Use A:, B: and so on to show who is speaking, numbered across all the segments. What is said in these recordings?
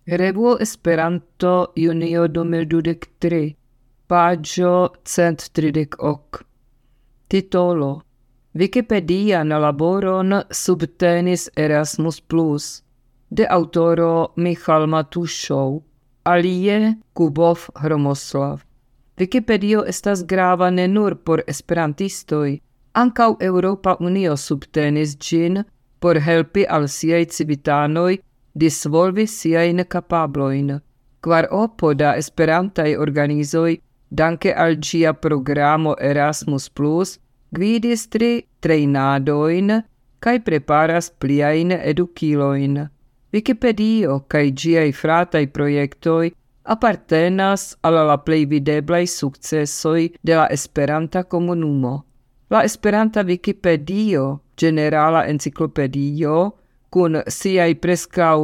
A: Revuo Esperanto junio 2023, paĝo 130. Titolo: Wikipedian laboron subtenis Erasmus+, de aŭtoro Michal Matuŝov, alie Kubov Hromoslav. Wikipedio estas grava ne nur por esperantistoj, ankaŭ Eŭropa Unio subtenis ĝin por helpi al siaj civitanoj disvolvi siajn kapablojn. Kvaropo da esperantaj organizoj, danke al ĝia programo Erasmus+, gvidis 3 trejnadojn kaj preparas pliajn edukilojn. Wikipedio kaj ĝiaj frataj projektoj apartenas al la plej videblaj sukcesoj de la esperanta komunumo. La esperanta Wikipedio, ĝenerala enciklopedio, kun siaj preskaŭ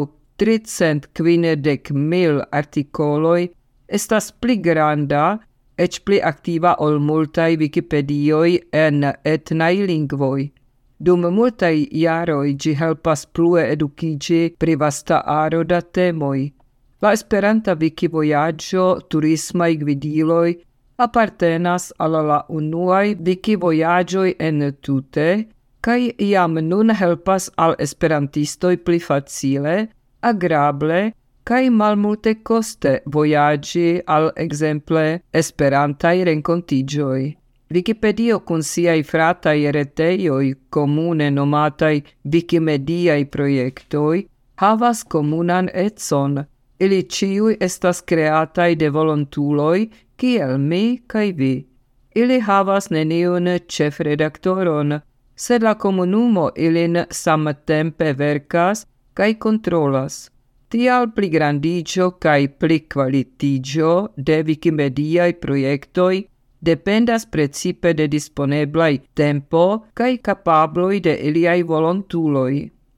A: 350.000 artikoloj, estas pli granda, eĉ pli aktiva ol multaj Wikipedioj en etnaj lingvoj. Dum multaj jaroj ĝi helpas plue edukiĝi pri vasta aro da temoj. La esperanta Wikivojaĝo turismaj gvidiloj apartenas al la unuaj Wikivojaĝoj entute, kaj jam nun helpas al esperantistoj pli facile, agrable kaj malmultekoste vojaĝi al ekzemple esperantaj renkontiĝoj. Wikipedio kun siaj frataj retejoj komune nomataj Wikimediaj projektoj havas komunan econ. Ili ĉiuj estas kreataj de volontuloj kiel mi kaj vi. Ili havas neniun ĉefredaktoron, sed la komunumo ilin samtempe verkas kaj kontrolas. Tial pligrandiĝo kaj plikvalitiĝo de Wikimediaj projektoj dependas precipe de disponeblaj tempo kaj kapabloj de iliaj volontuloj.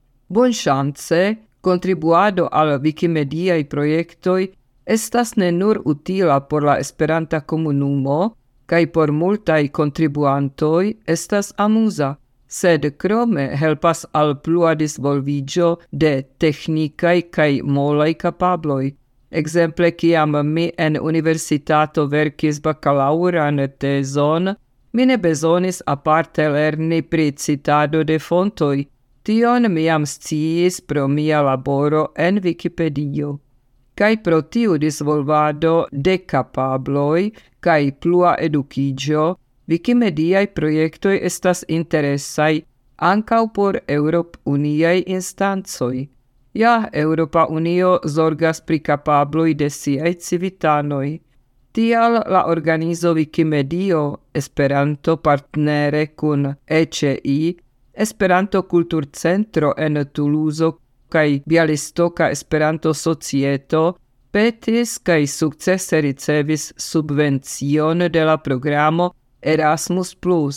A: Bonŝance, kontribuado al Wikimediaj projektoj estas ne nur utila por la esperanta komunumo, kaj por multaj kontribuantoj estas amuza, sed krome helpas al plua disvolviĝo de teknikaj kaj molaj kapabloj. Ekzemple, kiam mi en universitato verkis bakalaŭran tezon, mi ne bezonis aparte lerni pri citado de fontoj. Tion mi jam sciis pro mia laboro en Wikipedio. Kaj pro tiu disvolvado de kapabloj kaj plua edukiĝo, Wikimediaj projektoj estas interesaj ankaŭ por Eŭrop-uniaj instancoj. Ja Eŭropa Unio zorgas pri kapabloj de siaj civitanoj. Tial la organizo Wikimedio Esperanto partnere kun ECI, Esperanto Kulturcentro en Tuluzo kaj Bialistoka Esperanto Societo petis kaj sukcese ricevis subvencion de la programo Erasmus+.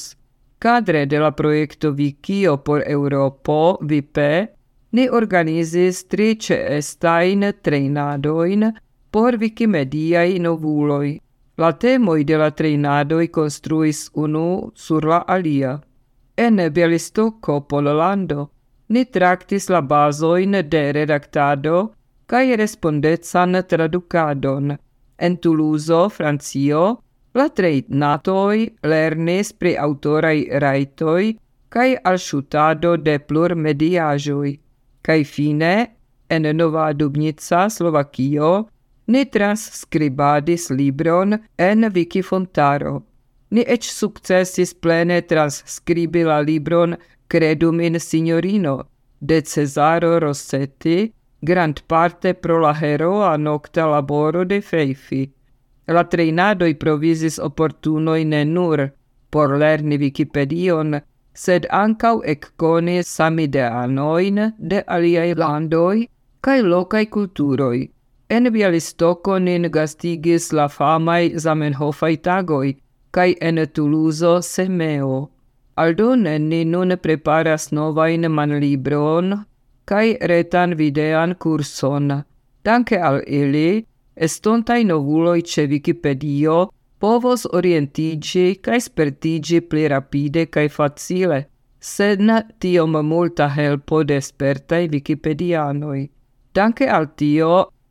A: Kadre de la projekto Wikio por Eŭropo, WIPE, ni organizis 3 ĉeestajn trejnadojn por Wikimediaj novuloj. La temoj de la trejnadoj konstruis unu sur la alia. En Bialistoko, Pollando, ni traktis la bazojn de redaktado kaj respondecan tradukadon. En Tuluzo, Francio, la trejnatoj lernis pri aŭtoraj rajtoj kaj alŝutado de plurmediaĵoj. Kaj fine, en Nova Dubnica, Slovakio, ni transkribadis libron en Wikifontaro. Ni eĉ sukcesis plene transskribi la libron Credu min, Signorino de Cesaro Rossetti, grandparte pro la heroa nokta laboro de Feifi. La trejnadoj provizis oportunoj ne nur por lerni Wikipedion, sed ankaŭ ekkoni samideanojn de aliaj landoj kaj lokaj kulturoj. En Bialistoko nin gastigis la famaj Zamenhofaj tagoj, kaj en Tuluzo Semeo. Aldone ni nun preparas novajn manlibron kaj retan videan kurson. Danke al ili, estontaj novuloj ĉe Wikipedio povos orientiĝi kaj spertiĝi pli rapide kaj facile, sed ne tiom multa helpo de spertaj Wikipedianoj. Danke al tio,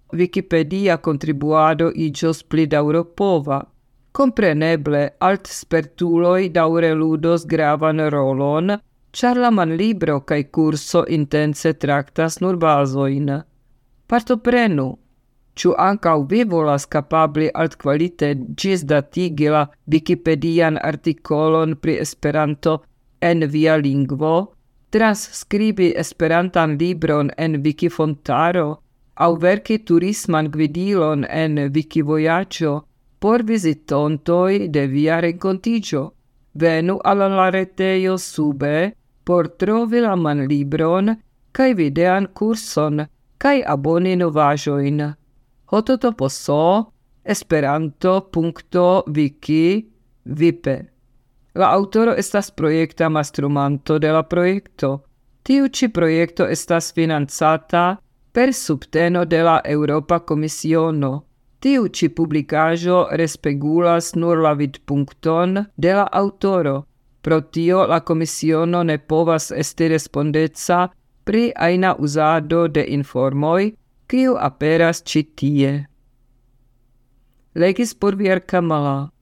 A: Wikipedia contribuado igios pli daŭropova. Compreneble alt spertuloi daŭre ludos gravan rolon, ĉar la manlibro kaj kurso intense traktas nur bazojn. Partoprenu! Ĉu ankaŭ vi volas kapabli altkvalite ĝisdatigi la Wikipedian artikolon pri Esperanto en via lingvo, transskribi Esperantan libron en Wikifontaro aŭ verki turisman gvidilon en Wikivojaĝo por vizitontoj de via renkontiĝo? Venu al la retejo sube por trovi la manlibron kaj videan kurson kaj aboni novaĵojn. https esperanto.wiki.vipe. La autoro estas projekta mastrumanto de la projekto. Tiu ĉi projekto estas financata per subteno de la Eŭropa Komisiono. Tiu ĉi publikaĵo respegulas nur la vidpunkton de la aŭtoro. Pro tio la Komisiono ne povas esti respondeca pri ajna uzado de informoj, kiu aperas ĉi tie. Legis por Vierka Mala.